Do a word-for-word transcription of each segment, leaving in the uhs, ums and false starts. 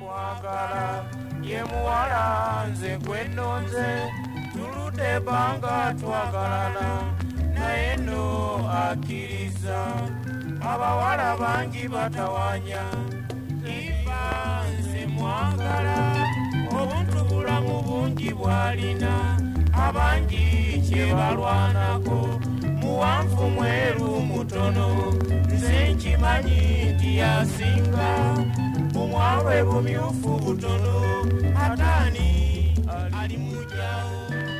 nkwagala ye muwala nze gwennonze tuludde ebbanga twagalana naye no akkiriza abawala bangi batawanya ifa nze mwagala obuntu bulamu bungi bwalina abangi kye balwanako muwanvu mweru mutono nze nkimanyi nti yasinga bumwawe bumyufu butono atani ali mujawo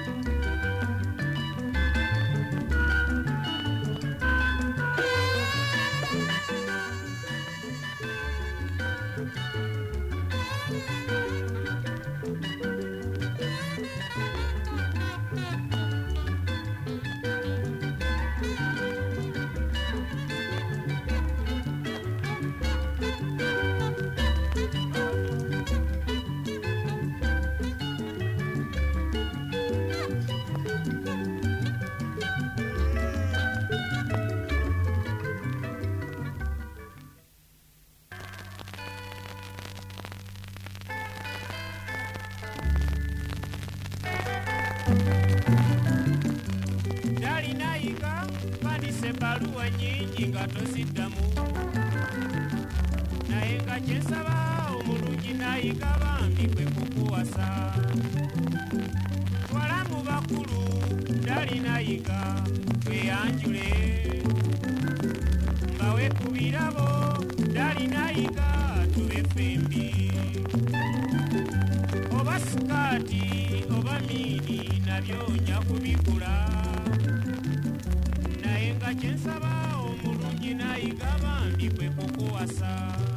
Dalinaika pandise baluwa nyingi nga tosiddamu naye nga kyensaba omulungi nayiga bambi kwe kukuwasa twala mu bakulu Dalinaika tweyanjule nga we ku birabo Dalinaika tube fembi oba sikaati oba miini nabyo nja kubigula naye nga kyensaba omulungi nayiga bambi kwe kukuwasa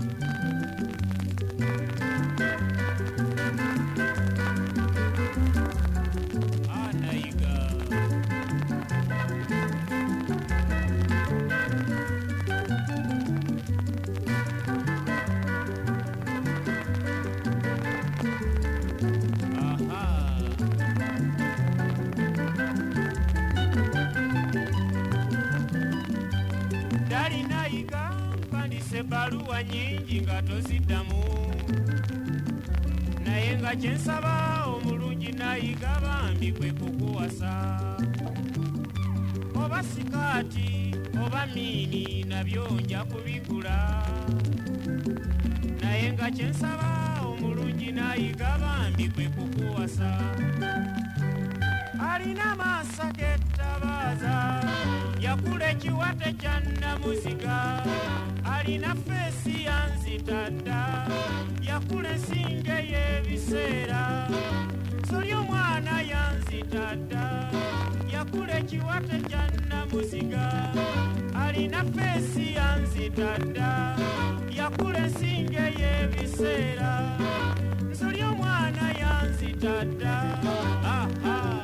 anayiga Dalinaika mpandise baluwa nyingi nga toziddamu naye nga kyensaba omulungi nayiga bambi kwe kukuwasa oba sikaati oba miini nabyo nja kubigula naye nga kyensaba omulungi nayiga bambi kwe kukuwasa alina maaso g'ettabaaza yakula ekiwate kya nnamuziga alina feesi yanzitadda yakula ensinge y'ebiseera soli omwana yanzitadda yakula ekiwate kya nnamuziga alina feesi yanzitadda yakula ensinge y'ebiseera soli omwana yanzitadda ah, ah.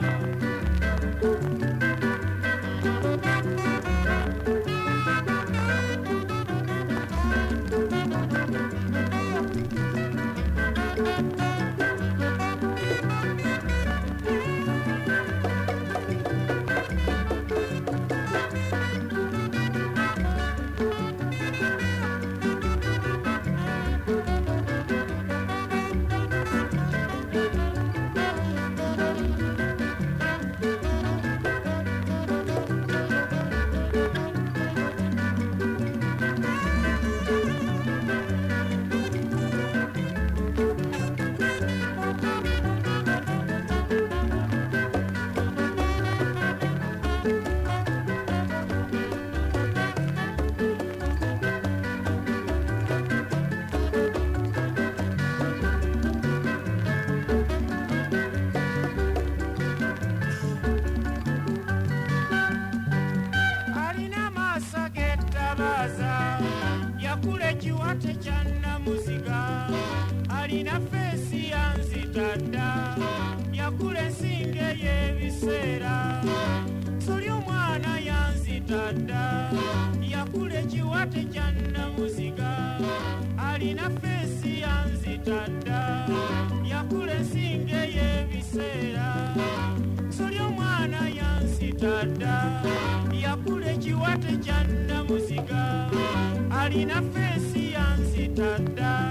yakula ekiwate kya nnamuziga alina feesi yanzitadda yakula ensinge y'ebiseera soli omwana yanzitadda yakula ekiwate kya nnamuziga alina feesi yanzitadda yakula ensinge y'ebiseera soli omwana yanzitadda yakula ekiwate kya nnamuziga alina feesi yanzitadda